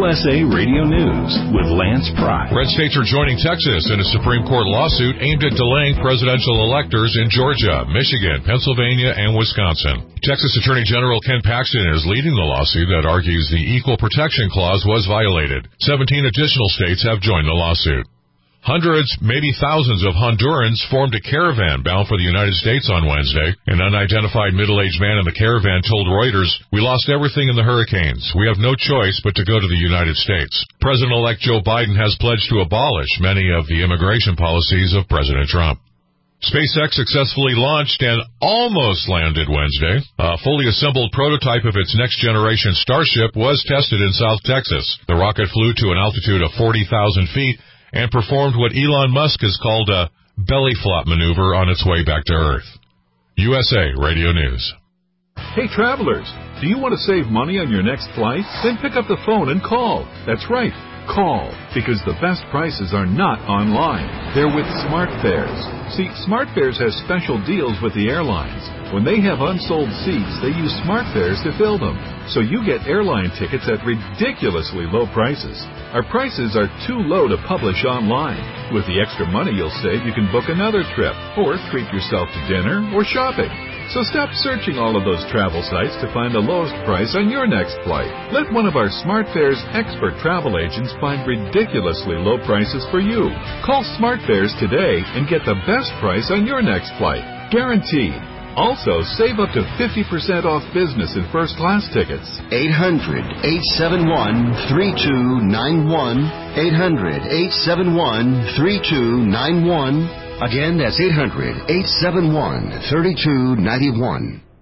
USA Radio News with Lance Pry. Red states are joining Texas in a Supreme Court lawsuit aimed at delaying presidential electors in Georgia, Michigan, Pennsylvania, and Wisconsin. Texas Attorney General Ken Paxton is leading the lawsuit that argues the Equal Protection Clause was violated. 17 additional states have joined the lawsuit. Hundreds, maybe thousands of Hondurans formed a caravan bound for the United States on Wednesday. An unidentified middle-aged man in the caravan told Reuters, "We lost everything in the hurricanes. We have no choice but to go to the United States." President-elect Joe Biden has pledged to abolish many of the immigration policies of President Trump. SpaceX successfully launched and almost landed Wednesday. A fully assembled prototype of its next-generation Starship was tested in South Texas. The rocket flew to an altitude of 40,000 feet and performed what Elon Musk has called a belly flop maneuver on its way back to Earth. USA Radio News. Hey travelers, do you want to save money on your next flight? Then pick up the phone and call. That's right, call, because the best prices are not online. They're with SmartFares. See, SmartFares has special deals with the airlines. When they have unsold seats, they use SmartFares to fill them. So you get airline tickets at ridiculously low prices. Our prices are too low to publish online. With the extra money you'll save, you can book another trip, or treat yourself to dinner or shopping. So stop searching all of those travel sites to find the lowest price on your next flight. Let one of our SmartFares expert travel agents find ridiculously low prices for you. Call SmartFares today and get the best price on your next flight. Guaranteed. Also, save up to 50% off business and first-class tickets. 800-871-3291. 800-871-3291. Again, that's 800-871-3291.